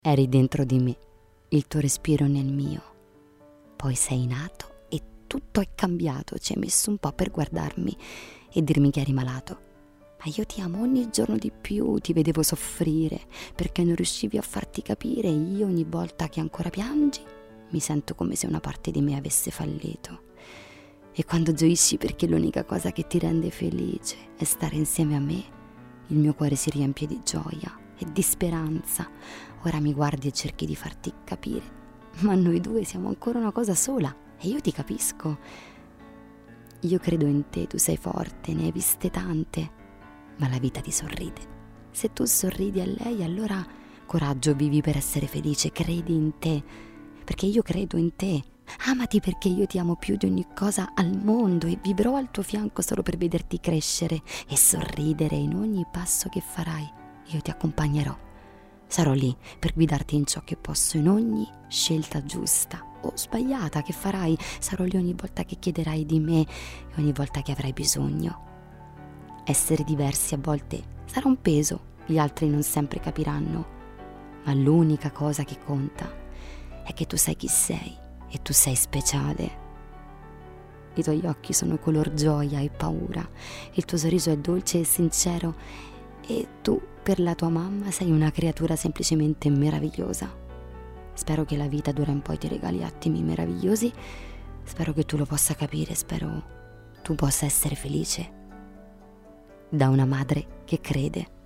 Eri dentro di me, il tuo respiro nel mio. Poi sei nato e tutto è cambiato. Ci hai messo un po' per guardarmi e dirmi che eri malato. Ma io ti amo ogni giorno di più, ti vedevo soffrire perché non riuscivi a farti capire e io ogni volta che ancora piangi mi sento come se una parte di me avesse fallito. E quando gioisci perché l'unica cosa che ti rende felice è stare insieme a me, il mio cuore si riempie di gioia e di speranza. Ora mi guardi e cerchi di farti capire, ma noi due siamo ancora una cosa sola e io ti capisco. Io credo in te, tu sei forte, ne hai viste tante, ma la vita ti sorride. Se tu sorridi a lei, allora coraggio, vivi per essere felice, credi in te, perché io credo in te. Amati perché io ti amo più di ogni cosa al mondo e vivrò al tuo fianco solo per vederti crescere e sorridere in ogni passo che farai. Io ti accompagnerò. Sarò lì per guidarti in ciò che posso, in ogni scelta giusta o sbagliata che farai. Sarò lì ogni volta che chiederai di me e ogni volta che avrai bisogno. Essere diversi a volte sarà un peso, gli altri non sempre capiranno, ma l'unica cosa che conta è che tu sai chi sei e tu sei speciale. I tuoi occhi sono color gioia e paura, il tuo sorriso è dolce e sincero e tu per la tua mamma sei una creatura semplicemente meravigliosa. Spero che la vita d'ora in poi ti regali attimi meravigliosi, spero che tu lo possa capire, spero tu possa essere felice da una madre che crede.